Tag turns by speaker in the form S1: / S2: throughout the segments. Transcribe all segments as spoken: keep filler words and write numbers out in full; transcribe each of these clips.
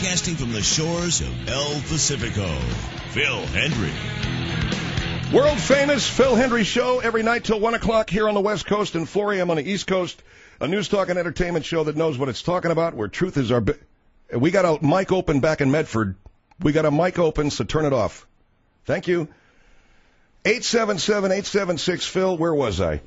S1: broadcasting from the shores of El Pacifico, Phil Hendrie.
S2: World famous Phil Hendrie Show every night till one o'clock here on the West Coast and four a.m. on the East Coast. A news, talk, and entertainment show that knows what it's talking about, where truth is our... Bi- we got a mic open back in Medford. We got a mic open, so turn it off. Thank you. eight seven seven, eight seven six, Phil, where was I?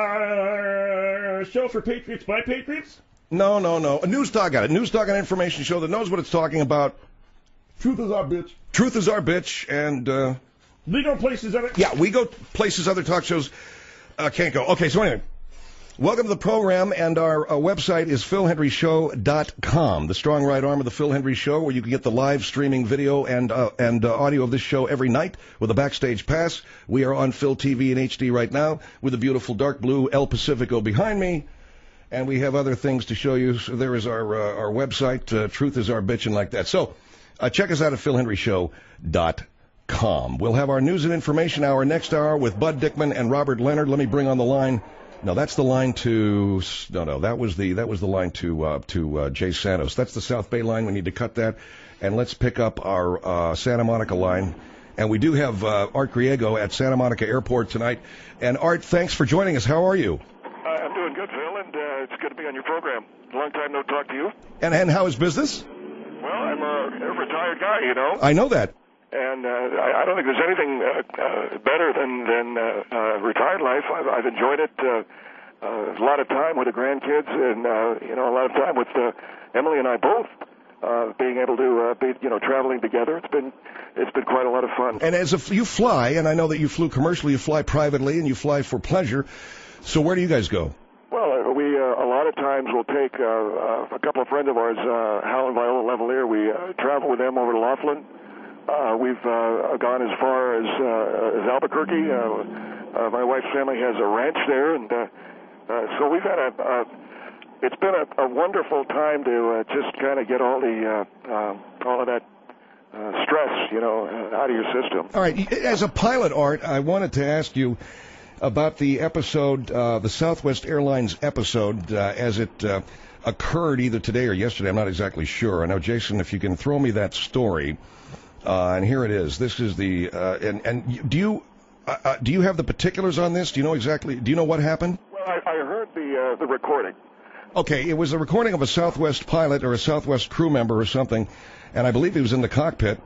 S3: Uh, show for Patriots by Patriots?
S2: No, no, no. A news talk, got it. News talk and information show that knows what it's talking about.
S3: Truth is our bitch.
S2: Truth is our bitch, and... Uh,
S3: we go places other...
S2: Yeah, we go places other talk shows uh, can't go. Okay, so anyway, welcome to the program, and our uh, website is phil hendrie show dot com, the strong right arm of the Phil Hendrie Show, where you can get the live streaming video and uh, and uh, audio of this show every night with a backstage pass. We are on Phil T V in H D right now with the beautiful dark blue El Pacifico behind me, and we have other things to show you. So there is our uh, our website, uh, Truth is Our Bitch, and like that. So uh, check us out at phil hendrie show dot com. We'll have our news and information hour next hour with Bud Dickman and Robert Leonard. Let me bring on the line. No, that's the line to no, no. That was the that was the line to uh, to uh, Jay Santos. That's the South Bay line. We need to cut that, and let's pick up our uh, Santa Monica line. And we do have uh, Art Griego at Santa Monica Airport tonight. And Art, thanks for joining us. How are you?
S4: Uh, I'm doing good, Phil, and uh, it's good to be on your program. Long time no talk to you.
S2: And and how is business?
S4: Well, I'm a, a retired guy, you know.
S2: I know that.
S4: And uh, I, I don't think there's anything uh, uh, better than than uh, uh, retired life. I've, I've enjoyed it. Uh, uh, a lot of time with the grandkids, and uh, you know, a lot of time with uh, Emily and I both. Uh, being able to uh, be, you know, traveling together. It's been it's been quite a lot of fun.
S2: And as if you fly, and I know that you flew commercially, you fly privately, and you fly for pleasure. So where do you guys go?
S4: Well, uh, we uh, a lot of times will take uh, uh, a couple of friends of ours, uh, Hal and Viola Levalier. We uh, travel with them over to Laughlin. Uh, we've uh, gone as far as, uh, as Albuquerque. Uh, uh, my wife's family has a ranch there, and uh, uh, so we've had a. Uh, it's been a, a wonderful time to uh, just kind of get all the uh, uh, all of that uh, stress, you know, uh, out of your system.
S2: All right. As a pilot, Art, I wanted to ask you about the episode, uh, the Southwest Airlines episode, uh, as it uh, occurred either today or yesterday. I'm not exactly sure. I know, Jason, if you can throw me that story. Uh, and here it is. This is the uh, and and do you uh, uh, do you have the particulars on this? Do you know exactly? Do you know what happened?
S4: Well, I, I heard the uh, the recording.
S2: Okay, it was a recording of a Southwest pilot or a Southwest crew member or something, and I believe he was in the cockpit.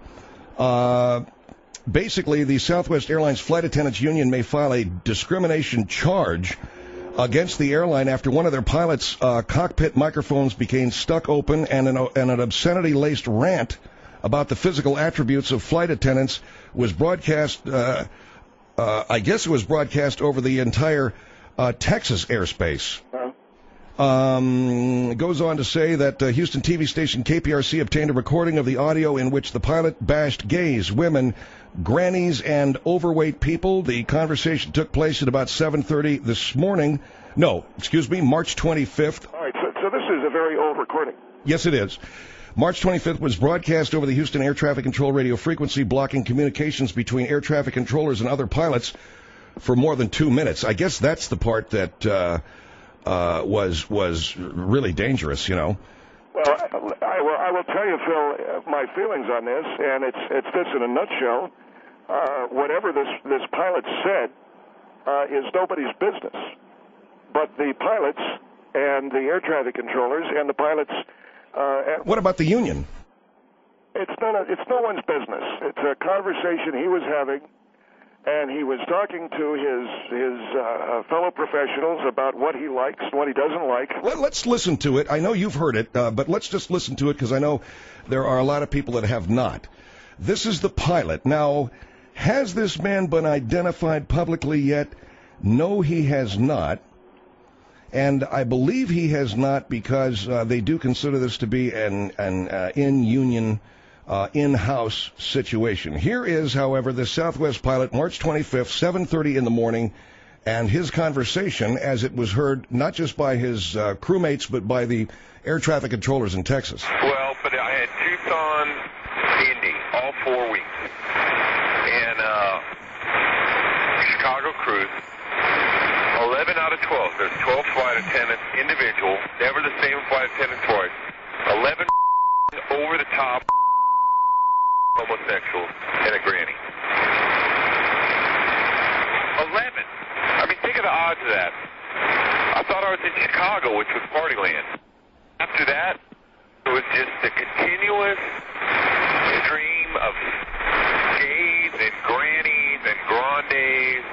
S2: Uh, basically, the Southwest Airlines Flight Attendants Union may file a discrimination charge against the airline after one of their pilots' uh, cockpit microphones became stuck open, and an, and an obscenity-laced rant about the physical attributes of flight attendants was broadcast, uh, uh, I guess it was broadcast over the entire uh, Texas airspace.
S4: Uh-huh.
S2: Um, it goes on to say that uh, Houston T V station K P R C obtained a recording of the audio in which the pilot bashed gays, women, grannies, and overweight people. The conversation took place at about seven thirty this morning. No, excuse me, March twenty-fifth.
S4: All right, so, so this is a very old recording.
S2: Yes, it is. March twenty-fifth was broadcast over the Houston Air Traffic Control radio frequency, blocking communications between air traffic controllers and other pilots for more than two minutes. I guess that's the part that uh, uh, was was really dangerous, you know.
S4: Well, I, I, will, I will tell you, Phil, my feelings on this, and it's it's this in a nutshell. Uh, whatever this, this pilot said uh, is nobody's business. But the pilots and the air traffic controllers and the pilots... Uh,
S2: what about the union?
S4: It's none of, it's no one's business. It's a conversation he was having, and he was talking to his his uh, fellow professionals about what he likes and what he doesn't like.
S2: Let, let's listen to it. I know you've heard it, uh, but let's just listen to it because I know there are a lot of people that have not. This is the pilot. Now, has this man been identified publicly yet? No, he has not. And I believe he has not because uh, they do consider this to be an, an uh, in-union, uh, in-house situation. Here is, however, the Southwest pilot, March twenty-fifth, seven thirty in the morning, and his conversation as it was heard not just by his uh, crewmates but by the air traffic controllers in Texas.
S5: Well, but I had Tucson, Indy, all four weeks, and uh, Chicago cruise. eleven out of twelve. There's twelve flight attendants, individual, never the same flight attendant twice. eleven over-the-top homosexual and a granny. eleven. I mean, think of the odds of that. I thought I was in Chicago, which was party land. After that, it was just a continuous stream of gays and grannies and grandes.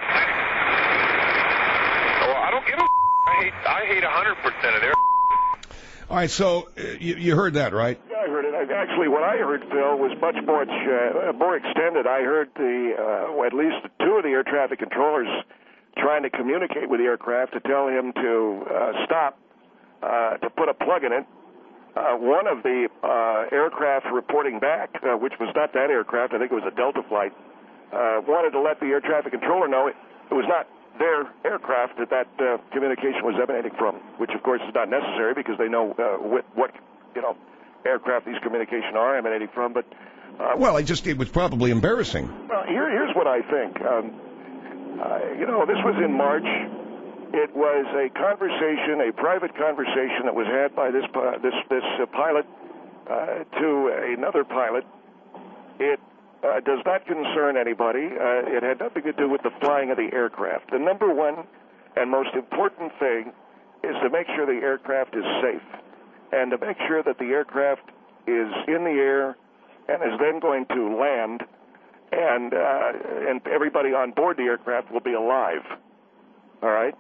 S5: Well, I don't give a f- I hate, I hate one hundred percent of their.
S2: All right, so uh, you, you heard that, right?
S4: Yeah, I heard it. I, actually, what I heard, Phil, was much more uh, more extended. I heard the uh, at least two of the air traffic controllers trying to communicate with the aircraft to tell him to uh, stop, uh, to put a plug in it. Uh, one of the uh, aircraft reporting back, uh, which was not that aircraft, I think it was a Delta flight, uh, wanted to let the air traffic controller know it, it was not their aircraft that that uh, communication was emanating from, which of course is not necessary because they know uh, what, what you know aircraft these communications are emanating from. But uh,
S2: well, I just it was probably embarrassing.
S4: Uh, here, here's what I think. Um, uh, you know, this was in March. It was a conversation, a private conversation that was had by this uh, this this uh, pilot uh, to another pilot. It uh, does not concern anybody. Uh, it had nothing to do with the flying of the aircraft. The number one and most important thing is to make sure the aircraft is safe and to make sure that the aircraft is in the air and is then going to land, and uh, and everybody on board the aircraft will be alive. All right?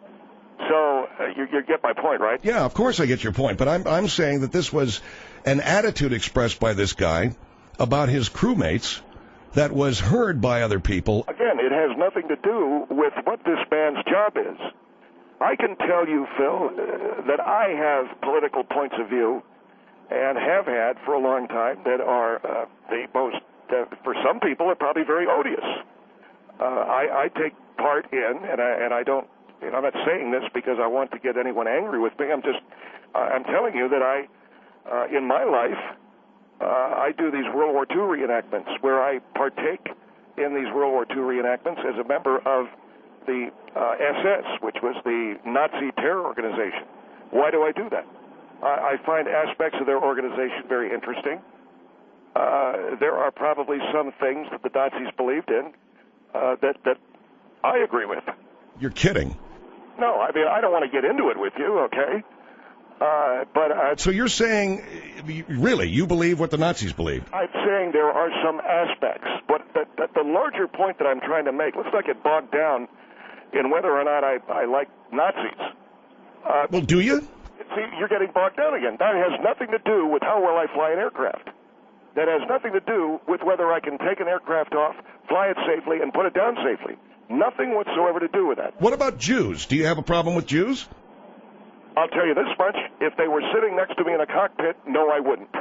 S4: So uh, you, you get my point, right?
S2: Yeah, of course I get your point, but I'm I'm saying that this was an attitude expressed by this guy about his crewmates that was heard by other people.
S4: Again, it has nothing to do with what this man's job is. I can tell you, Phil, uh, that I have political points of view and have had for a long time that are uh, the most, uh, for some people, are probably very odious. Uh, I, I take part in, and I, and I don't, you know, I'm not saying this because I want to get anyone angry with me. I'm just, uh, I'm telling you that I, uh, in my life, uh, I do these World War Two reenactments where I partake in these World War Two reenactments as a member of the uh, S S, which was the Nazi terror organization. Why do I do that? I, I find aspects of their organization very interesting. Uh, there are probably some things that the Nazis believed in uh, that, that I agree with.
S2: You're kidding.
S4: No, I mean, I don't want to get into it with you, okay? Uh, but uh,
S2: So you're saying, really, you believe what the Nazis believed?
S4: I'm saying there are some aspects, but the, the, the larger point that I'm trying to make, let's not get bogged down in whether or not I, I like Nazis. Uh,
S2: Well, do you?
S4: See, you're getting bogged down again. That has nothing to do with how well I fly an aircraft. That has nothing to do with whether I can take an aircraft off, fly it safely, and put it down safely. Nothing whatsoever to do with that.
S2: What about Jews? Do you have a problem with Jews?
S4: I'll tell you this much. If they were sitting next to me in a cockpit, no, I wouldn't.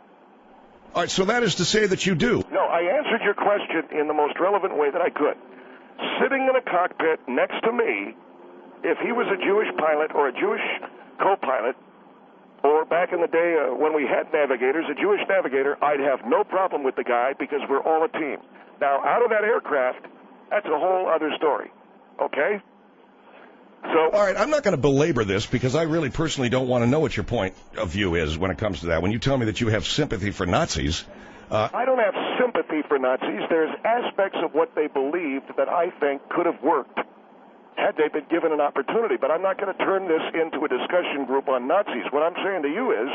S2: All right, so that is to say that you do.
S4: No, I answered your question in the most relevant way that I could. Sitting in a cockpit next to me, if he was a Jewish pilot or a Jewish co-pilot, or back in the day uh, when we had navigators, a Jewish navigator, I'd have no problem with the guy because we're all a team. Now, out of that aircraft, that's a whole other story, okay? So,
S2: All right, I'm not going to belabor this because I really personally don't want to know what your point of view is when it comes to that. When you tell me that you have sympathy for Nazis, uh,
S4: I don't have sympathy for Nazis. There's aspects of what they believed that I think could have worked had they been given an opportunity. But I'm not going to turn this into a discussion group on Nazis. What I'm saying to you is,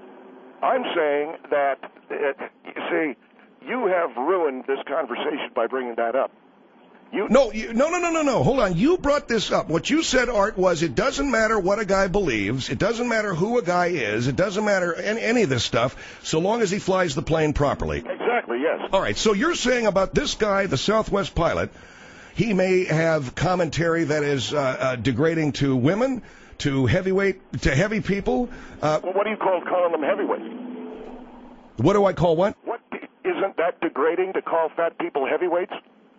S4: I'm saying that, it, you see, you have ruined this conversation by bringing that up. You,
S2: no, you, no, no, no, no, no. Hold on. You brought this up. What you said, Art, was it doesn't matter what a guy believes. It doesn't matter who a guy is. It doesn't matter any, any of this stuff so long as he flies the plane properly.
S4: Exactly, yes.
S2: All right, so you're saying about this guy, the Southwest pilot, he may have commentary that is uh, uh, degrading to women, to heavyweight, to heavy people. Uh,
S4: well, what do you call calling them heavyweights?
S2: What do I call what?
S4: What isn't that degrading to call fat people heavyweights?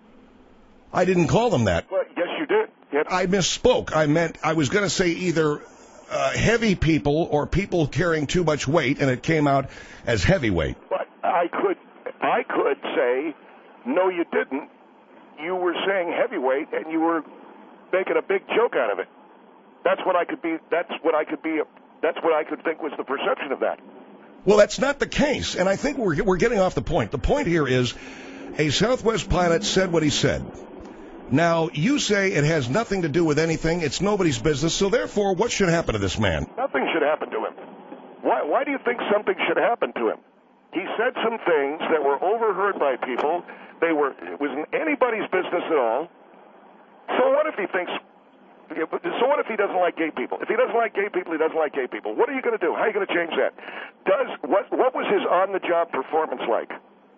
S2: I didn't call them that.
S4: Well, yes, you did. Yep.
S2: I misspoke. I meant I was going to say either uh, heavy people or people carrying too much weight, and it came out as heavyweight.
S4: But I could, I could say, no, you didn't. You were saying heavyweight, and you were making a big joke out of it. That's what I could be. That's what I could be. That's what I could think was the perception of that.
S2: Well, that's not the case, and I think we're we're getting off the point. The point here is a Southwest pilot said what he said. Now, you say it has nothing to do with anything. It's nobody's business. So, therefore, what should happen to this man?
S4: Nothing should happen to him. Why, why do you think something should happen to him? He said some things that were overheard by people. They were, it wasn't anybody's business at all. So what if he thinks, so what if he doesn't like gay people? If he doesn't like gay people, he doesn't like gay people. What are you going to do? How are you going to change that? Does, what, what was his on-the-job performance like?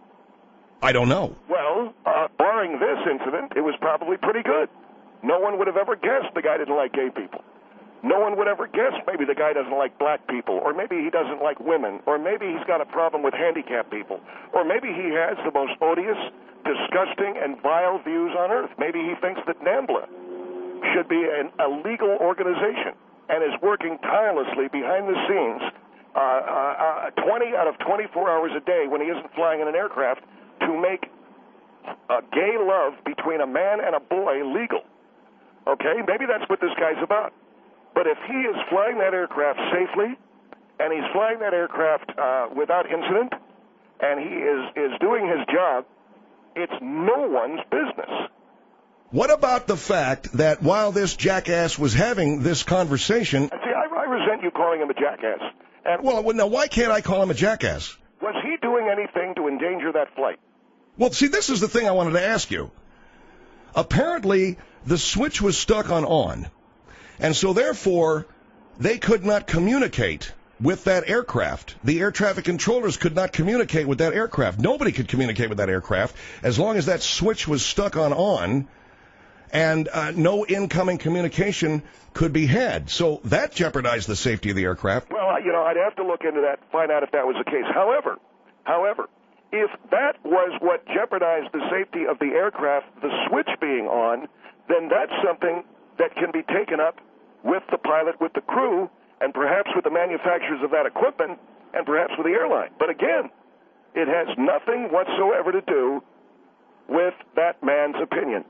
S2: I don't know.
S4: Well, uh, barring this incident, it was probably pretty good. No one would have ever guessed the guy didn't like gay people. No one would ever guess maybe the guy doesn't like black people, or maybe he doesn't like women, or maybe he's got a problem with handicapped people, or maybe he has the most odious, disgusting, and vile views on earth. Maybe he thinks that NAMBLA should be an, a legal organization and is working tirelessly behind the scenes uh, uh, uh, twenty out of twenty-four hours a day when he isn't flying in an aircraft to make uh, gay love between a man and a boy legal. Okay? Maybe that's what this guy's about. But if he is flying that aircraft safely, and he's flying that aircraft uh, without incident, and he is, is doing his job, it's no one's business.
S2: What about the fact that while this jackass was having this conversation...
S4: See, I, I resent you calling him a jackass. And
S2: well, now, why can't I call him a jackass?
S4: Was he doing anything to endanger that flight?
S2: Well, see, this is the thing I wanted to ask you. Apparently, the switch was stuck on on. And so, therefore, they could not communicate with that aircraft. The air traffic controllers could not communicate with that aircraft. Nobody could communicate with that aircraft as long as that switch was stuck on on, and uh, no incoming communication could be had. So that jeopardized the safety of the aircraft.
S4: Well, you know, I'd have to look into that, find out if that was the case. However, however, if that was what jeopardized the safety of the aircraft, the switch being on, then that's something that can be taken up with the pilot, with the crew, and perhaps with the manufacturers of that equipment, and perhaps with the airline. But again, it has nothing whatsoever to do with that man's opinions.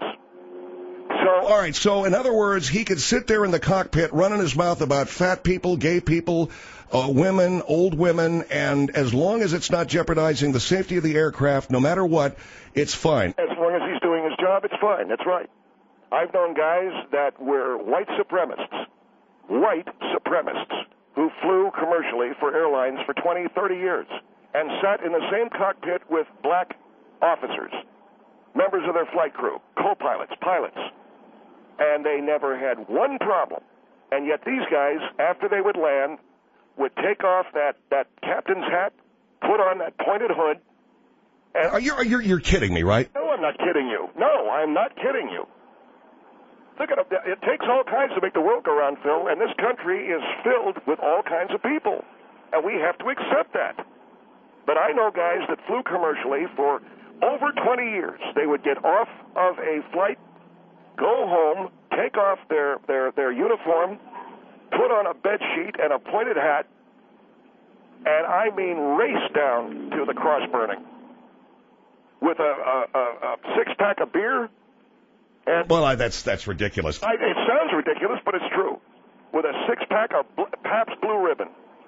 S4: So,
S2: all right, so in other words, he could sit there in the cockpit running his mouth about fat people, gay people, uh, women, old women, and as long as it's not jeopardizing the safety of the aircraft, no matter what, it's fine.
S4: As long as he's doing his job, it's fine. That's right. I've known guys that were white supremacists, white supremacists, who flew commercially for airlines for twenty, thirty years and sat in the same cockpit with black officers, members of their flight crew, co-pilots, pilots, and they never had one problem. And yet these guys, after they would land, would take off that, that captain's hat, put on that pointed hood. And
S2: are you, are you, you're kidding me, right?
S4: No, I'm not kidding you. No, I'm not kidding you. Look at it. It takes all kinds to make the world go round, Phil, and this country is filled with all kinds of people, and we have to accept that. But I know guys that flew commercially for over twenty years. They would get off of a flight, go home, take off their, their, their uniform, put on a bed sheet and a pointed hat, and I mean race down to the cross burning with a, a, a, a six-pack of beer. And
S2: well, I, that's that's ridiculous.
S4: I, it sounds ridiculous, but it's true. With a six-pack of Bl- Pabst Blue Ribbon.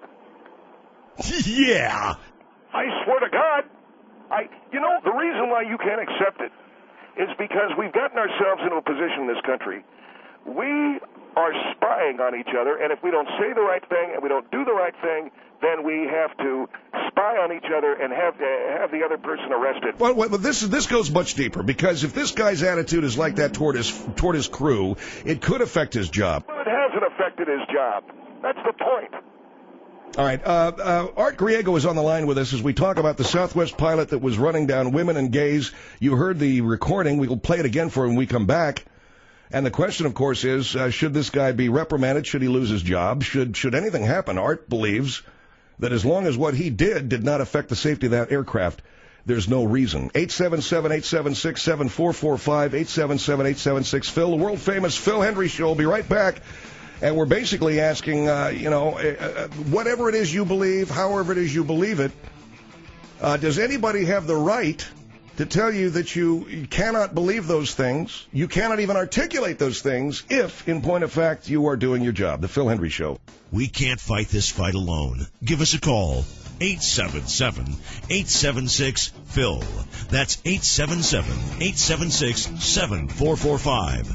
S2: Yeah.
S4: I swear to God. I, you know, the reason why you can't accept it is because we've gotten ourselves into a position in this country. We are spying on each other, and if we don't say the right thing and we don't do the right thing, then we have to spy on each other and have uh, have the other person arrested.
S2: Well, well, this this goes much deeper, because if this guy's attitude is like that toward his toward his crew, it could affect his job.
S4: Well, it hasn't affected his job. That's the point.
S2: All right. Uh, uh, Art Griego is on the line with us as we talk about the Southwest pilot that was running down women and gays. You heard the recording. We will play it again for him when we come back. And the question, of course, is, uh, should this guy be reprimanded? Should he lose his job? Should should anything happen? Art believes that as long as what he did did not affect the safety of that aircraft, there's no reason. eight seven seven, eight seven six, seven four four five, eight seven seven, eight seven six, Phil, the world-famous Phil Hendrie Show. We'll be right back. And we're basically asking, uh, you know, uh, whatever it is you believe, however it is you believe it, uh, does anybody have the right to tell you that you cannot believe those things, you cannot even articulate those things, if, in point of fact, you are doing your job? The Phil Hendrie Show.
S1: We can't fight this fight alone. Give us a call. eight seven seven, eight seven six, P H I L. That's eight seven seven, eight seven six, seven four four five.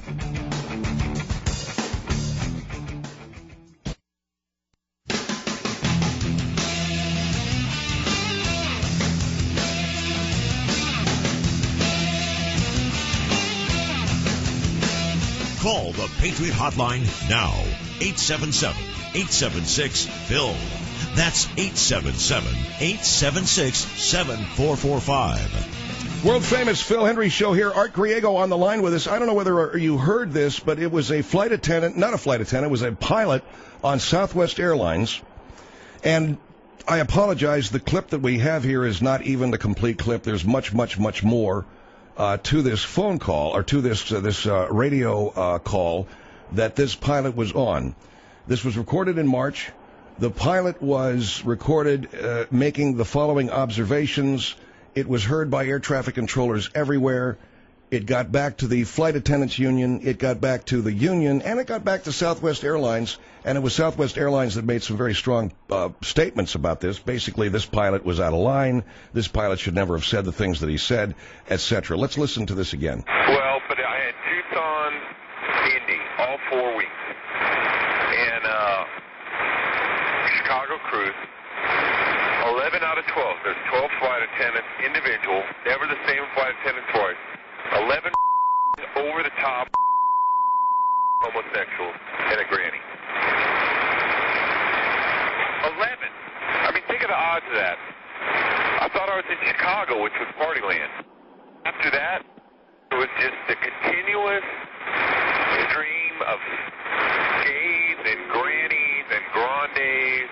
S1: Call the Patriot Hotline now. eight seven seven, eight seven six, P H I L. That's eight seven seven, eight seven six, seven four four five.
S2: World famous Phil Hendrie Show here. Art Griego on the line with us. I don't know whether you heard this, but it was a flight attendant, not a flight attendant, it was a pilot on Southwest Airlines. And I apologize, the clip that we have here is not even the complete clip. There's much, much, much more uh, to this phone call, or to this, uh, this uh, radio uh, call that this pilot was on. This was recorded in March. The pilot was recorded uh, making the following observations. It was heard by air traffic controllers everywhere. It got back to the Flight Attendants Union. It got back to the union, and it got back to Southwest Airlines. And it was Southwest Airlines that made some very strong uh, statements about this. Basically, this pilot was out of line. This pilot should never have said the things that he said, et cetera. Let's listen to this again.
S5: Well, but I had Tucson, Indy, all four weeks. And uh, Chicago cruise, eleven out of twelve. There's twelve flight attendants, individual, never the same flight attendant twice. eleven over-the-top homosexuals and a granny. eleven. I mean, think of the odds of that. I thought I was in Chicago, which was Partyland. After that, it was just a continuous stream of gays and grannies and grandes.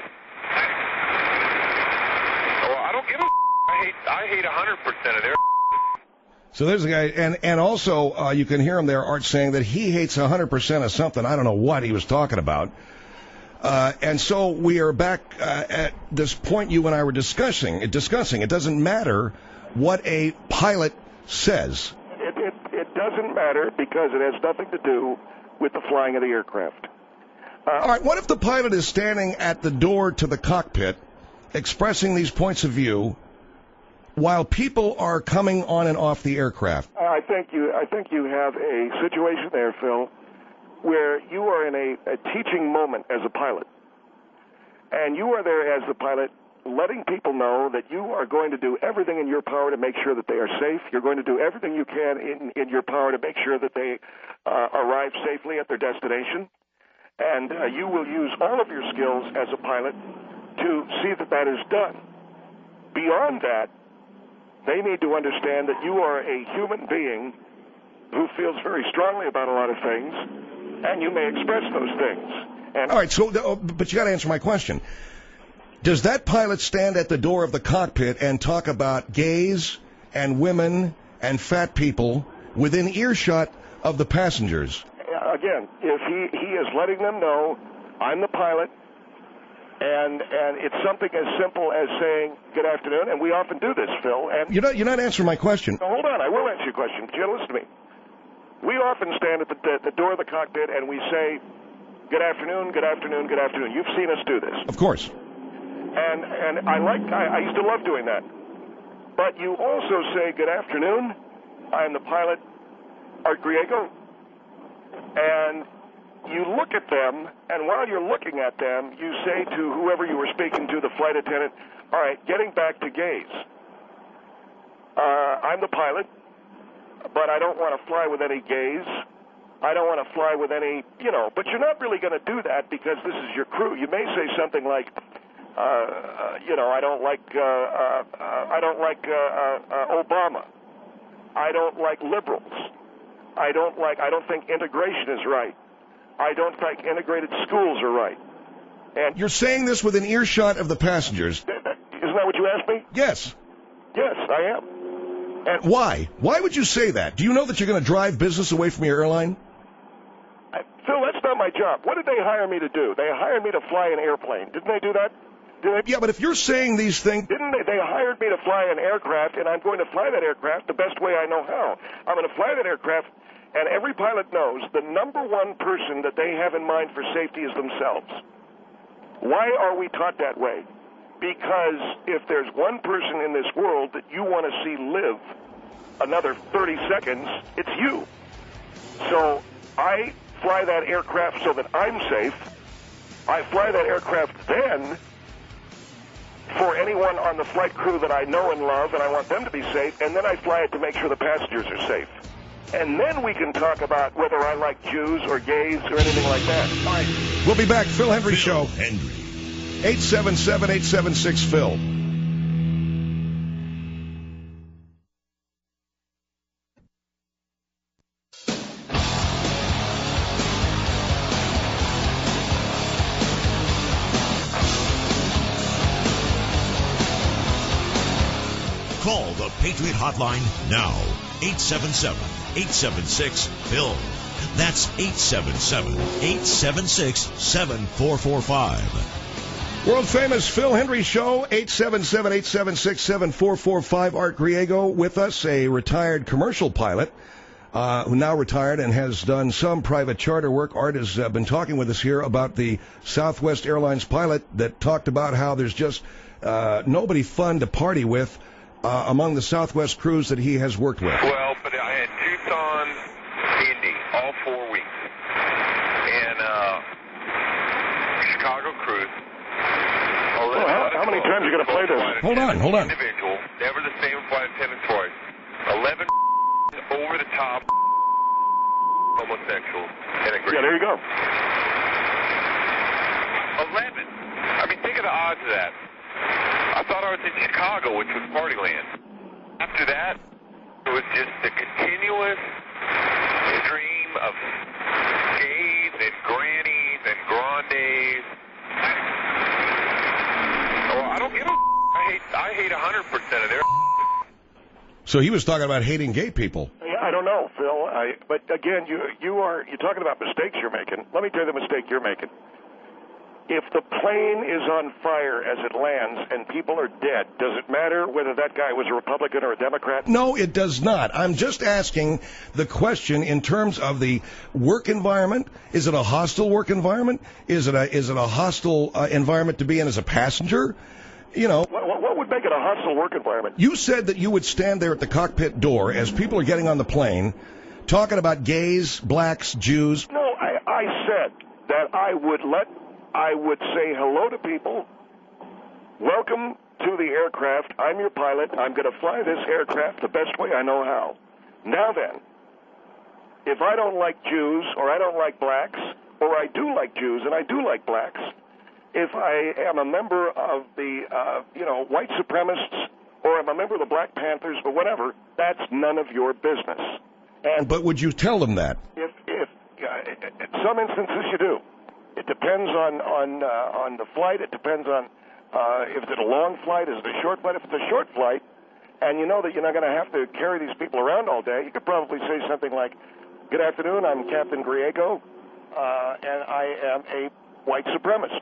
S5: Well, I don't give a I hate, I hate one hundred percent of their
S2: So there's a guy, and, and also uh, you can hear him there, Art, saying that he hates one hundred percent of something. I don't know what he was talking about. Uh, and so we are back uh, at this point you and I were discussing. Discussing. It doesn't matter what a pilot says.
S4: It, it, it doesn't matter because it has nothing to do with the flying of the aircraft. Uh,
S2: All right, what if the pilot is standing at the door to the cockpit expressing these points of view while people are coming on and off the aircraft?
S4: I think you I think you have a situation there, Phil, where you are in a, a teaching moment as a pilot. And you are there as the pilot letting people know that you are going to do everything in your power to make sure that they are safe. You're going to do everything you can in, in your power to make sure that they uh, arrive safely at their destination. And uh, you will use all of your skills as a pilot to see that that is done. Beyond that, they need to understand that you are a human being who feels very strongly about a lot of things, and you may express those things. And
S2: All right, so, oh, but you got to answer my question. Does that pilot stand at the door of the cockpit and talk about gays and women and fat people within earshot of the passengers?
S4: Again, if he, he is letting them know, I'm the pilot, and and it's something as simple as saying, good afternoon, and we often do this, Phil. And
S2: You're not, you're not answering my question.
S4: Now, hold on, I will answer your question, but you gotta listen to me. We often stand at the, the, the door of the cockpit and we say, good afternoon, good afternoon, good afternoon. You've seen us do this.
S2: Of course.
S4: And and I like I, I used to love doing that. But you also say, good afternoon, I am the pilot, Art Griego, and you look at them, and while you're looking at them, you say to whoever you were speaking to, the flight attendant, all right, getting back to gays. Uh, I'm the pilot, but I don't want to fly with any gays. I don't want to fly with any, you know, but you're not really going to do that because this is your crew. You may say something like, uh, uh, you know, I don't like, uh, uh, uh, I don't like uh, uh, uh, Obama. I don't like liberals. I don't like, I don't think integration is right. I don't think integrated schools are right. And
S2: You're saying this with an earshot of the passengers.
S4: isn't that what you asked me?
S2: Yes.
S4: Yes, I am. And
S2: Why? Why would you say that? Do you know that you're going to drive business away from your airline?
S4: I, Phil, that's not my job. What did they hire me to do? They hired me to fly an airplane. Didn't they do that? Did they,
S2: Yeah, but if you're saying these things,
S4: Didn't they? They hired me to fly an aircraft, and I'm going to fly that aircraft the best way I know how. I'm going to fly that aircraft, and every pilot knows the number one person that they have in mind for safety is themselves. Why are we taught that way? because if there's one person in this world that you want to see live another thirty seconds, it's you. So I fly that aircraft so that I'm safe. I fly that aircraft then for anyone on the flight crew that I know and love, and I want them to be safe, and then I fly it to make sure the passengers are safe. And then we can talk about whether I like Jews or gays or anything like that.
S2: All right. We'll be back. Phil Hendry Show.
S1: Hendry.
S2: eight seven seven, eight seven six, Phil.
S1: Call the Patriot Hotline now. eight seven seven, eight seven six, Phil. That's eight seven seven, eight seven six, seven four four five.
S2: World famous Phil Hendry Show, eight seven seven, eight seven six, seven four four five. Art Griego with us, a retired commercial pilot uh, who now retired and has done some private charter work. Art has uh, been talking with us here about the Southwest Airlines pilot that talked about how there's just uh, nobody fun to party with uh, among the Southwest crews that he has worked with.
S5: Well, but I had Tucson, Indy, all four weeks, and uh, Chicago cruise.
S4: Well, how, how many times are you going to play this?
S2: Hold on, hold on.
S5: Individual, never the same flight attendant twice. eleven over the top homosexuals and a
S4: Yeah, there you go.
S5: eleven. I mean, think of the odds of that. I thought I was in Chicago, which was Partyland. After that, it was just a continuous stream of gays and grannies and grandes. Oh, I don't give a. I hate. I hate one hundred percent of their.
S2: So he was talking about hating gay people.
S4: Yeah, I don't know, Phil. I, but again, you you are you're talking about mistakes you're making. Let me tell you the mistake you're making. If the plane is on fire as it lands and people are dead, does it matter whether that guy was a Republican or a Democrat?
S2: No, it does not. I'm just asking the question in terms of the work environment. Is it a hostile work environment? Is it a is it a hostile uh, environment to be in as a passenger? You know,
S4: What, what would make it a hostile work environment?
S2: you said that you would stand there at the cockpit door as people are getting on the plane, talking about gays, blacks, Jews.
S4: No, I, I said that I would let, I would say hello to people. Welcome to the aircraft. I'm your pilot. I'm going to fly this aircraft the best way I know how. Now then, if I don't like Jews or I don't like blacks, or I do like Jews and I do like blacks, if I am a member of the, uh, you know, white supremacists, or I'm a member of the Black Panthers, or whatever, that's none of your business. And
S2: But would you tell them that?
S4: if, if uh, in some instances you do, it depends on on uh, on the flight. It depends on uh, if it's a long flight, is it a short flight? If it's a short flight, and you know that you're not going to have to carry these people around all day, you could probably say something like, "Good afternoon, I'm Captain Griego, uh, and I am a white supremacist."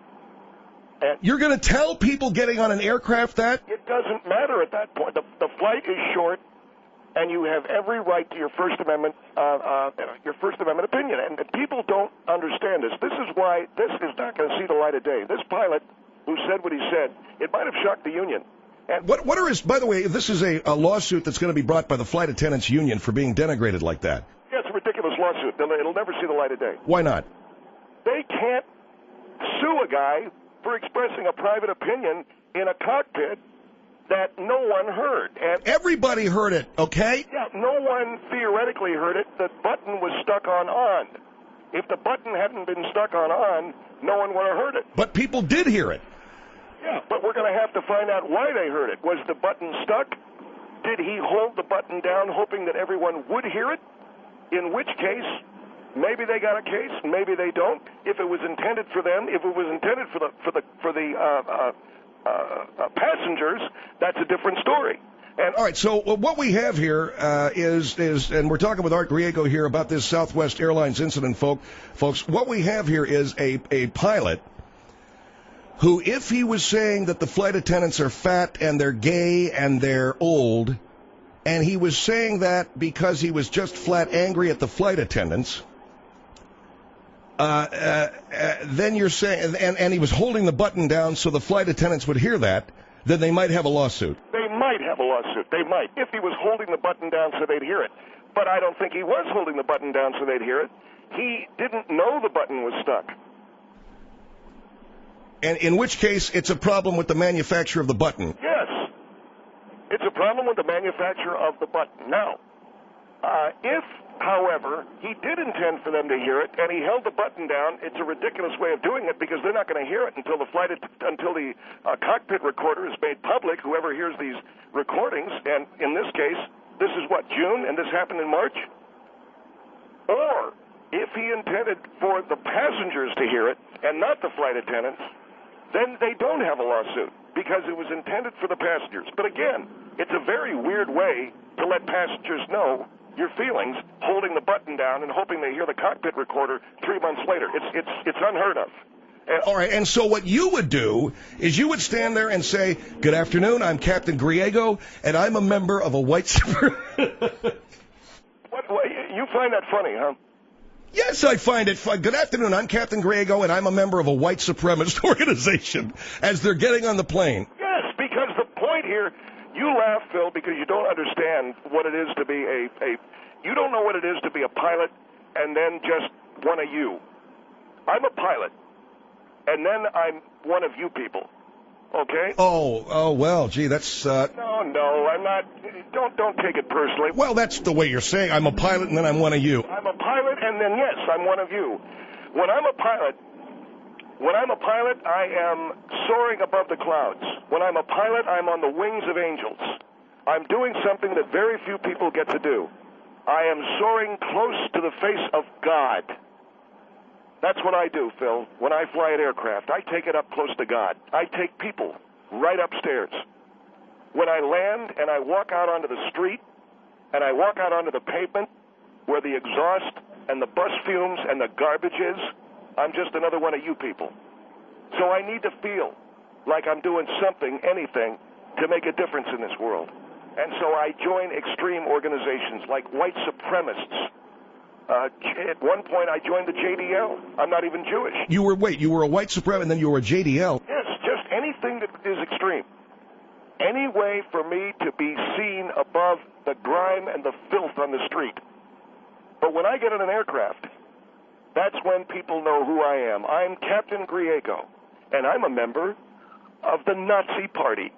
S4: And
S2: You're going to tell people getting on an aircraft that?
S4: it doesn't matter at that point. The, the flight is short, and you have every right to your First Amendment, uh, uh, your First Amendment opinion. And people don't understand this. This is why this is not going to see the light of day. This pilot who said what he said, it might have shocked the union. And
S2: What, what are his, by the way, this is a, a lawsuit that's going to be brought by the Flight Attendants Union for being denigrated like that.
S4: yeah, it's a ridiculous lawsuit. It'll, it'll never see the light of day.
S2: Why not?
S4: They can't sue a guy for expressing a private opinion in a cockpit that no one heard. And
S2: Everybody heard it, okay?
S4: yeah, no one theoretically heard it. The button was stuck on on. If the button hadn't been stuck on on, no one would have heard it.
S2: But people did hear it.
S4: Yeah, but we're going to have to find out why they heard it. Was the button stuck? Did he hold the button down hoping that everyone would hear it? In which case, maybe they got a case, maybe they don't. If it was intended for them, if it was intended for the for the for the uh, uh, uh, uh, passengers, that's a different story. And
S2: All right, so what we have here uh, is, is, and we're talking with Art Griego here about this Southwest Airlines incident, folk, folks. What we have here is a, a pilot who, if he was saying that the flight attendants are fat and they're gay and they're old, and he was saying that because he was just flat angry at the flight attendants, Uh, uh, uh, then you're saying, and, and he was holding the button down so the flight attendants would hear that, then they might have a lawsuit.
S4: They might have a lawsuit. They might, if he was holding the button down so they'd hear it. But I don't think he was holding the button down so they'd hear it. He didn't know the button was stuck.
S2: And in which case, it's a problem with the manufacturer of the button.
S4: Yes. It's a problem with the manufacturer of the button. Now, uh, if, however, he did intend for them to hear it and he held the button down, it's a ridiculous way of doing it because they're not going to hear it until the flight, until the uh, cockpit recorder is made public, whoever hears these recordings. And in this case, this is what, June, and this happened in March? Or if he intended for the passengers to hear it and not the flight attendants, then they don't have a lawsuit because it was intended for the passengers. But again, it's a very weird way to let passengers know your feelings, holding the button down and hoping they hear the cockpit recorder three months later. It's it's it's unheard of. And,
S2: All right, and so what you would do is you would stand there and say, "Good afternoon, I'm Captain Griego, and I'm a member of a white supremacist."
S4: what, what, you find that funny, huh?
S2: Yes, I find it fun. Good afternoon, I'm Captain Griego, and I'm a member of a white supremacist organization, as they're getting on the plane.
S4: Yes, because the point here, you laugh, Phil, because you don't understand what it is to be a, a you don't know what it is to be a pilot and then just one of you. I'm a pilot, and then I'm one of you people, okay?
S2: Oh, oh, well, gee, that's, uh...
S4: No, no, I'm not, don't, don't take it personally.
S2: Well, that's the way you're saying. I'm a pilot, and then I'm one of you.
S4: I'm a pilot, and then, yes, I'm one of you. When I'm a pilot, when I'm a pilot, I am soaring above the clouds. When I'm a pilot, I'm on the wings of angels. I'm doing something that very few people get to do. I am soaring close to the face of God. That's what I do, Phil. When I fly an aircraft, I take it up close to God. I take people right upstairs. When I land and I walk out onto the street and I walk out onto the pavement where the exhaust and the bus fumes and the garbage is, I'm just another one of you people. So I need to feel like I'm doing something, anything, to make a difference in this world. And so I join extreme organizations like white supremacists. Uh, at one point, I joined the J D L. I'm not even Jewish.
S2: You were, wait, you were a white supremacist, and then you were a J D L.
S4: Yes, just anything that is extreme. Any way for me to be seen above the grime and the filth on the street. But when I get in an aircraft, that's when people know who I am. I'm Captain Griego, and I'm a member of the Nazi Party.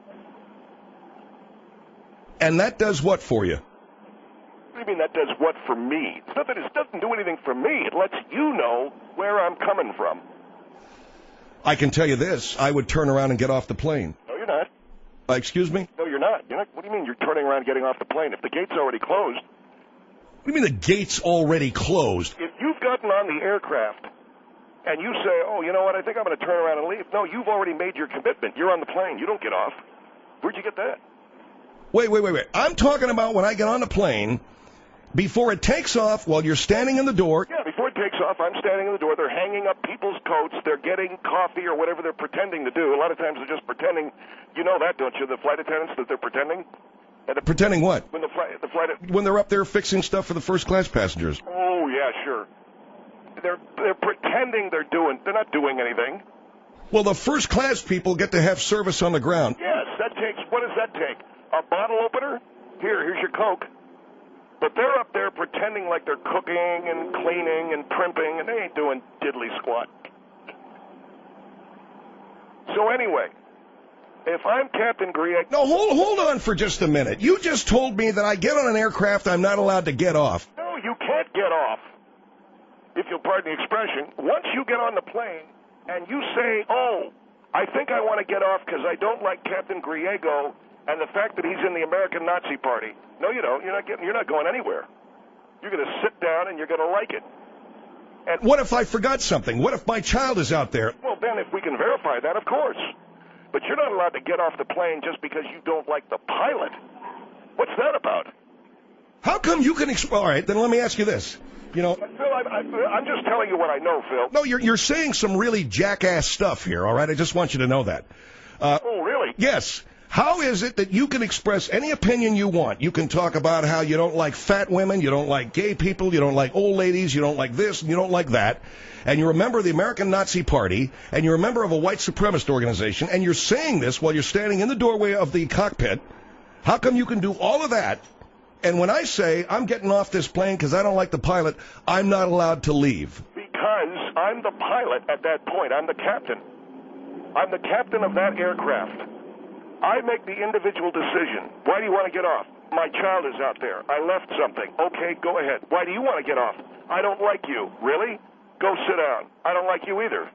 S2: And that does what for you?
S4: What do you mean that does what for me? It's not that it doesn't do anything for me. It lets you know where I'm coming from.
S2: I can tell you this. I would turn around and get off the plane.
S4: No, you're not.
S2: Uh, excuse me?
S4: No, you're not. You're not. What do you mean you're turning around and getting off the plane? If the gate's already closed.
S2: What do you mean the gate's already closed?
S4: If you've gotten on the aircraft and you say, oh, you know what, I think I'm going to turn around and leave. No, you've already made your commitment. You're on the plane. You don't get off. Where'd you get that?
S2: Wait, wait, wait, wait. I'm talking about when I get on the plane, before it takes off, while you're standing in the door.
S4: Yeah, before it takes off, I'm standing in the door. They're hanging up people's coats. They're getting coffee or whatever they're pretending to do. A lot of times they're just pretending. You know that, don't you, the flight attendants, that they're pretending? And the,
S2: pretending what?
S4: When the flight, the flight,
S2: when they're up there fixing stuff for the first class passengers.
S4: Oh, yeah, sure. They're, they're pretending they're doing, they're not doing anything.
S2: Well, the first class people get to have service on the ground.
S4: Yes, that takes, what does that take? A bottle opener? Here, here's your Coke. But they're up there pretending like they're cooking and cleaning and primping, and they ain't doing diddly squat. So anyway, if I'm Captain Griego...
S2: No, hold, hold on for just a minute. You just told me that I get on an aircraft, I'm not allowed to get off.
S4: No, you can't get off, if you'll pardon the expression. Once you get on the plane and you say, oh, I think I want to get off because I don't like Captain Griego and the fact that he's in the American Nazi Party. No, you don't. You're not getting. You're not going anywhere. You're going to sit down and you're going to like it. And
S2: what if I forgot something? What if my child is out there?
S4: Well, then, if we can verify that, of course. But you're not allowed to get off the plane just because you don't like the pilot. What's that about?
S2: How come you can... Exp- All right, then let me ask you this. You know...
S4: Phil, I, I, I'm just telling you what I know, Phil.
S2: No, you're, you're saying some really jackass stuff here, all right? I just want you to know that. Uh,
S4: oh, really?
S2: Yes. How is it that you can express any opinion you want? You can talk about how you don't like fat women, you don't like gay people, you don't like old ladies, you don't like this, and you don't like that. And you're a member of the American Nazi Party, and you're a member of a white supremacist organization, and you're saying this while you're standing in the doorway of the cockpit. How come you can do all of that? And when I say I'm getting off this plane because I don't like the pilot, I'm not allowed to leave.
S4: Because I'm the pilot at that point. I'm the captain. I'm the captain of that aircraft. I make the individual decision. Why do you want to get off? My child is out there. I left something. Okay, go ahead. Why do you want to get off? I don't like you. Really? Go sit down. I don't like you either.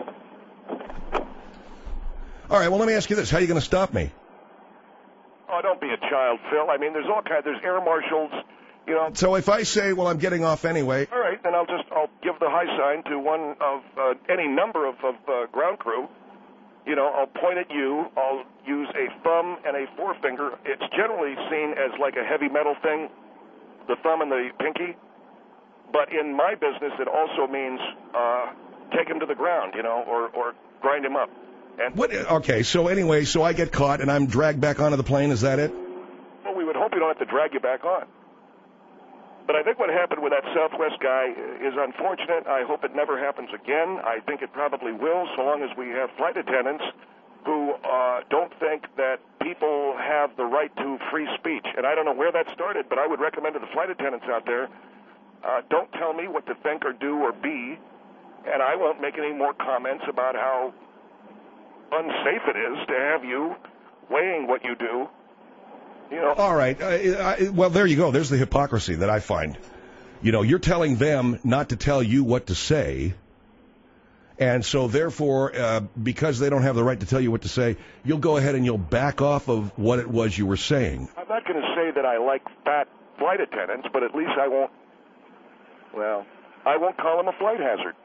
S2: All right, well, let me ask you this. How are you going to stop me?
S4: Oh, don't be a child, Phil. I mean, there's all kinds. There's air marshals, you know.
S2: So if I say, well, I'm getting off anyway.
S4: All right, then I'll just I'll give the high sign to one of uh, any number of, of uh, ground crew. You know, I'll point at you. I'll use a thumb and a forefinger. It's generally seen as like a heavy metal thing, the thumb and the pinky. But in my business, it also means uh, take him to the ground, you know, or, or grind him up. And
S2: What? Okay, so anyway, so I get caught and I'm dragged back onto the plane. Is that it?
S4: Well, we would hope we don't have to drag you back on. But I think what happened with that Southwest guy is unfortunate. I hope it never happens again. I think it probably will, so long as we have flight attendants who uh, don't think that people have the right to free speech. And I don't know where that started, but I would recommend to the flight attendants out there, uh, don't tell me what to think or do or be, and I won't make any more comments about how unsafe it is to have you weighing what you do. You know.
S2: All right. Uh, I, well, there you go. There's the hypocrisy that I find. You know, you're telling them not to tell you what to say, and so therefore, uh, because they don't have the right to tell you what to say, you'll go ahead and you'll back off of what it was you were saying.
S4: I'm not going to say that I like fat flight attendants, but at least I won't, well, I won't call them a flight hazard.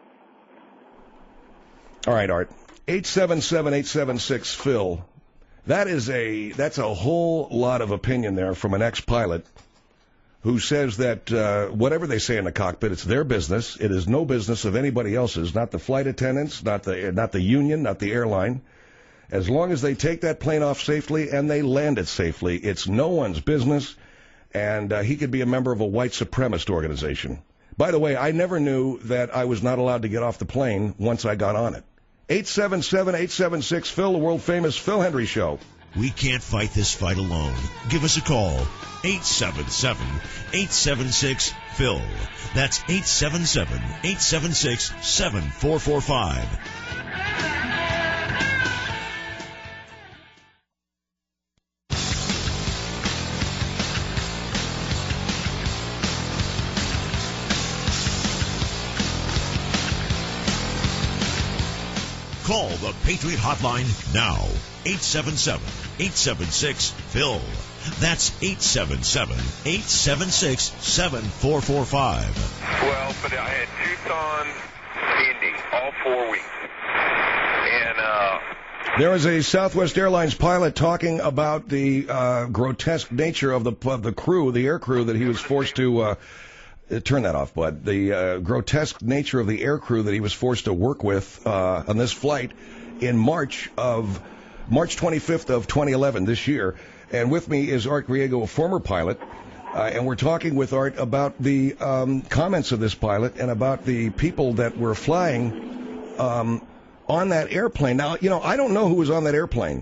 S2: All right, Art. eight seven seven, eight seven six, Phil. That is a that's a whole lot of opinion there from an ex-pilot who says that uh, whatever they say in the cockpit, it's their business. It is no business of anybody else's, not the flight attendants, not the not the union, not the airline. As long as they take that plane off safely and they land it safely, it's no one's business. And uh, he could be a member of a white supremacist organization. By the way, I never knew that I was not allowed to get off the plane once I got on it. eight seven seven, eight seven six, Phil, the world-famous Phil Hendry Show.
S1: We can't fight this fight alone. Give us a call. eight seven seven, eight seven six, Phil. That's eight seven seven, eight seven six, seven four four five. Call the Patriot Hotline now. eight seven seven, eight seven six, Phil. That's eight seven seven, eight seven six, seven four four five.
S5: Well, but I had Tucson, Indy, all four weeks. And, uh...
S2: There is a Southwest Airlines pilot talking about the uh, grotesque nature of the of the crew, the air crew that he was forced to... Uh, Turn that off, bud. The uh, grotesque nature of the air crew that he was forced to work with uh, on this flight in March of March twenty-fifth of twenty eleven, this year. And with me is Art Griego, a former pilot, uh, and we're talking with Art about the um, comments of this pilot and about the people that were flying um, on that airplane. Now, you know, I don't know who was on that airplane,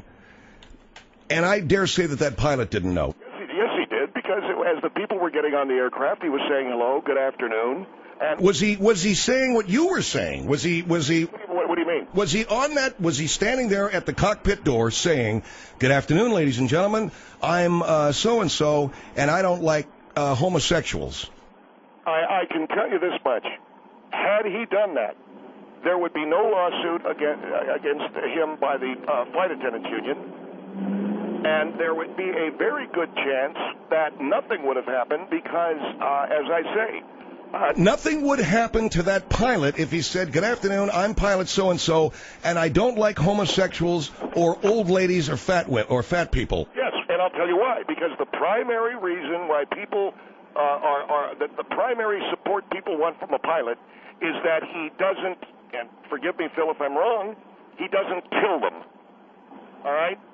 S2: and I dare say that that pilot didn't know.
S4: Yes, he did, because it, as the people were getting on the aircraft, he was saying hello, good afternoon. And
S2: was he was he saying what you were saying? Was he was he?
S4: What, what do you mean?
S2: Was he on that? Was he standing there at the cockpit door saying, "Good afternoon, ladies and gentlemen. I'm uh, so and so, and I don't like uh, homosexuals."
S4: I, I can tell you this much: had he done that, there would be no lawsuit against, against him by the uh, flight attendants union. And there would be a very good chance that nothing would have happened because, uh, as I say... Uh,
S2: nothing would happen to that pilot if he said, "Good afternoon, I'm pilot so-and-so, and I don't like homosexuals or old ladies or fat or fat people."
S4: Yes, and I'll tell you why. Because the primary reason why people uh, are... are the, the primary support people want from a pilot is that he doesn't, and forgive me, Phil, if I'm wrong, he doesn't kill them. All right?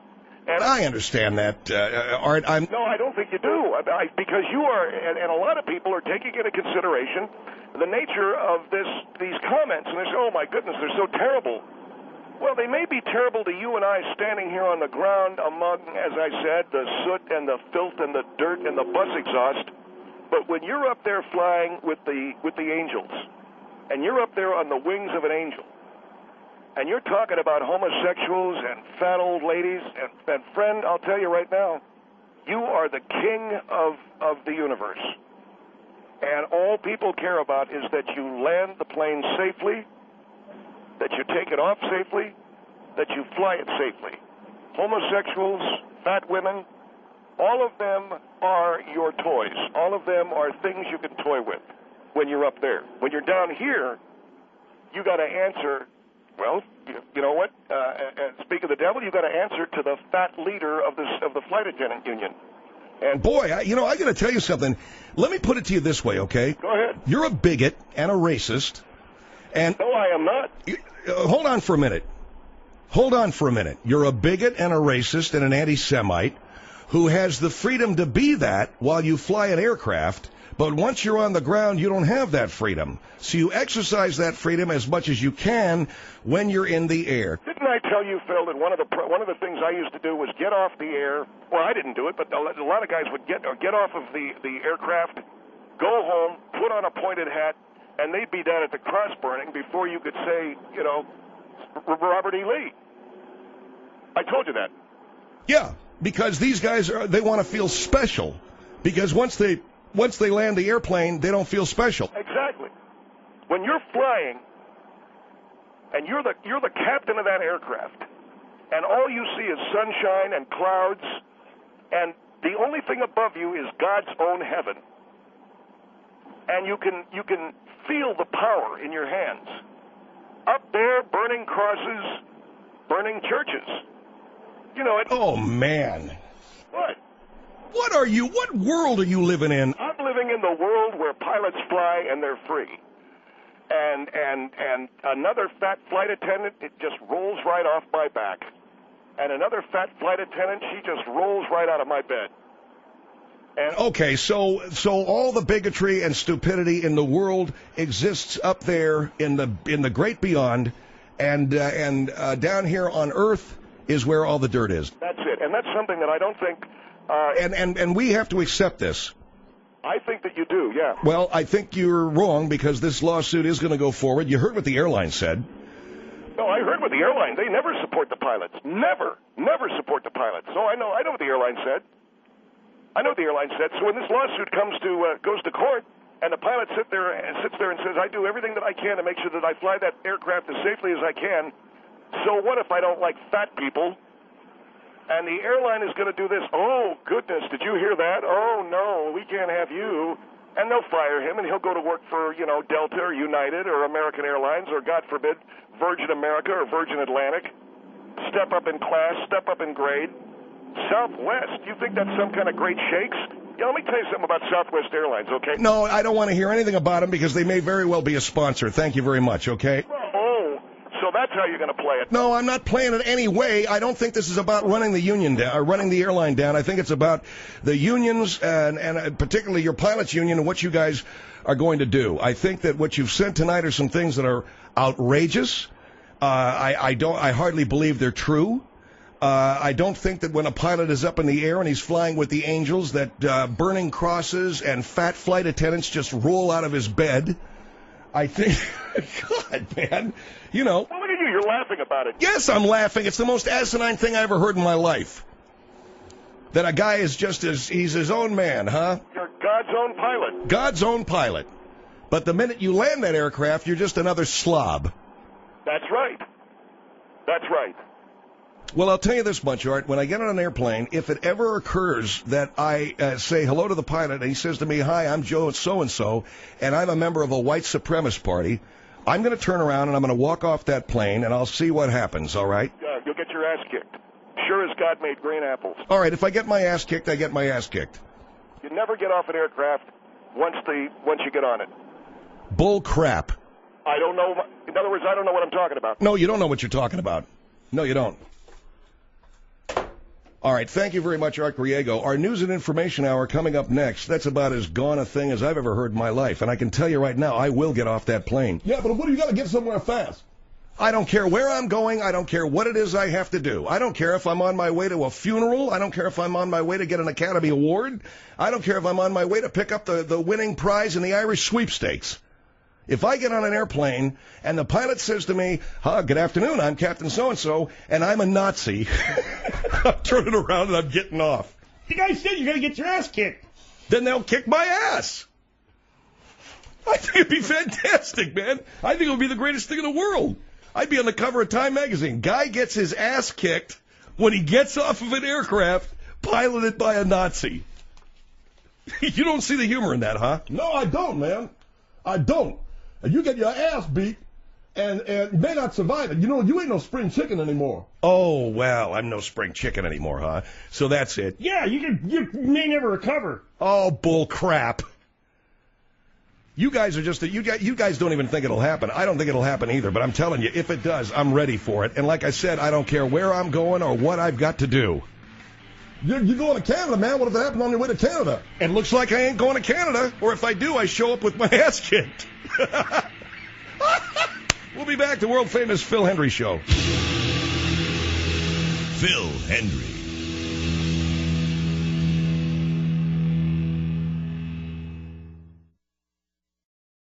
S4: And
S2: I understand that, uh, Art. I'm.
S4: No, I don't think you do, I, I, because you are, and, and a lot of people are taking into consideration the nature of this these comments, and they say, "Oh my goodness, they're so terrible." Well, they may be terrible to you and I standing here on the ground among, as I said, the soot and the filth and the dirt and the bus exhaust. But when you're up there flying with the with the angels, and you're up there on the wings of an angel, and you're talking about homosexuals and fat old ladies, and, and friend, I'll tell you right now, you are the king of, of the universe. And all people care about is that you land the plane safely, that you take it off safely, that you fly it safely. Homosexuals, fat women, all of them are your toys. All of them are things you can toy with when you're up there. When you're down here, you got to answer. Well, you, you know what? Uh, uh, speak of the devil, you got to answer to the fat leader of this of the flight attendant union. And
S2: boy, I, you know, I got to tell you something. Let me put it to you this way, okay?
S4: Go ahead.
S2: You're a bigot and a racist, and
S4: no, I am not.
S2: You, uh, hold on for a minute. Hold on for a minute. You're a bigot and a racist and an anti-Semite who has the freedom to be that while you fly an aircraft. But once you're on the ground, you don't have that freedom. So you exercise that freedom as much as you can when you're in the air.
S4: Didn't I tell you, Phil, that one of the one of the things I used to do was get off the air? Well, I didn't do it, but a lot of guys would get or get off of the, the aircraft, go home, put on a pointed hat, and they'd be down at the cross burning before you could say, you know, Robert E. Lee. I told you that.
S2: Yeah, because these guys are they want to feel special. Because once they Once they land the airplane, they don't feel special.
S4: Exactly. When you're flying, and you're the you're the captain of that aircraft, and all you see is sunshine and clouds, and the only thing above you is God's own heaven, and you can you can feel the power in your hands. Up there, burning crosses, burning churches. You know it.
S2: Oh man.
S4: What?
S2: What are you, what world are you living in?
S4: I'm living in the world where pilots fly and they're free. And and and another fat flight attendant, it just rolls right off my back. And another fat flight attendant, she just rolls right out of my bed. And
S2: okay, so so all the bigotry and stupidity in the world exists up there in the in the great beyond, and uh, and uh, down here on Earth is where all the dirt is.
S4: That's it, and that's something that I don't think. Uh,
S2: and, and and we have to accept this.
S4: I think that you do, yeah.
S2: Well, I think you're wrong because this lawsuit is going to go forward. You heard what the airline said.
S4: No, I heard what the airline. They never support the pilots. Never, never support the pilots. So I know, I know what the airline said. I know what the airline said. So when this lawsuit comes to uh, goes to court, and the pilot sit there and sits there and says, "I do everything that I can to make sure that I fly that aircraft as safely as I can." So what if I don't like fat people? And the airline is going to do this. Oh, goodness, did you hear that? Oh, no, we can't have you. And they'll fire him, and he'll go to work for, you know, Delta or United or American Airlines or, God forbid, Virgin America or Virgin Atlantic. Step up in class, step up in grade. Southwest, you think that's some kind of great shakes? Yeah, let me tell you something about Southwest Airlines, okay?
S2: No, I don't want to hear anything about them because they may very well be a sponsor. Thank you very much, okay?
S4: Oh, so that's how you're going to play it.
S2: No, I'm not playing it any way. I don't think this is about running the union down, or running the airline down. I think it's about the unions and, and particularly your pilots union and what you guys are going to do. I think that what you've said tonight are some things that are outrageous. Uh, I, I don't. I hardly believe they're true. Uh, I don't think that when a pilot is up in the air and he's flying with the angels that uh, burning crosses and fat flight attendants just roll out of his bed. I think, God, man, you know.
S4: Well, look at you. You're laughing about it.
S2: Yes, I'm laughing. It's the most asinine thing I ever heard in my life. That a guy is just as, he's his own man, huh?
S4: You're God's own pilot.
S2: God's own pilot. But the minute you land that aircraft, you're just another slob.
S4: That's right. That's right.
S2: Well, I'll tell you this much, Art. When I get on an airplane, if it ever occurs that I uh, say hello to the pilot and he says to me, "Hi, I'm Joe so-and-so, and I'm a member of a white supremacist party," I'm going to turn around and I'm going to walk off that plane and I'll see what happens, all right?
S4: Uh, you'll get your ass kicked. Sure as God made green apples.
S2: All right, if I get my ass kicked, I get my ass kicked.
S4: You never get off an aircraft once the once you get on it.
S2: Bull crap.
S4: I don't know. In other words, I don't know what I'm talking about.
S2: No, you don't know what you're talking about. No, you don't. All right, thank you very much, Art Griego. Our news and information hour coming up next. That's about as gone a thing as I've ever heard in my life. And I can tell you right now, I will get off that plane.
S6: Yeah, but what do you got to get somewhere fast?
S2: I don't care where I'm going. I don't care what it is I have to do. I don't care if I'm on my way to a funeral. I don't care if I'm on my way to get an Academy Award. I don't care if I'm on my way to pick up the, the winning prize in the Irish sweepstakes. If I get on an airplane and the pilot says to me, huh, good afternoon, I'm Captain So-and-so, and I'm a Nazi, I'm turning around and I'm getting off.
S3: The guy said you're going to get your ass kicked.
S2: Then they'll kick my ass. I think it'd be fantastic, man. I think it would be the greatest thing in the world. I'd be on the cover of Time magazine. Guy gets his ass kicked when he gets off of an aircraft piloted by a Nazi. You don't see the humor in that, huh?
S6: No, I don't, man. I don't. And you get your ass beat, and, and you may not survive it. You know, you ain't no spring chicken anymore.
S2: Oh, well, I'm no spring chicken anymore, huh? So that's it.
S3: Yeah, you can. You may never recover.
S2: Oh, bull crap. You guys are just, you guys, you guys don't even think it'll happen. I don't think it'll happen either, but I'm telling you, if it does, I'm ready for it. And like I said, I don't care where I'm going or what I've got to do.
S6: You're, you're going to Canada, man. What if it happened on your way to Canada?
S2: It looks like I ain't going to Canada, or if I do, I show up with my ass kicked. We'll be back to world-famous Phil Hendry Show.
S1: Phil Hendry.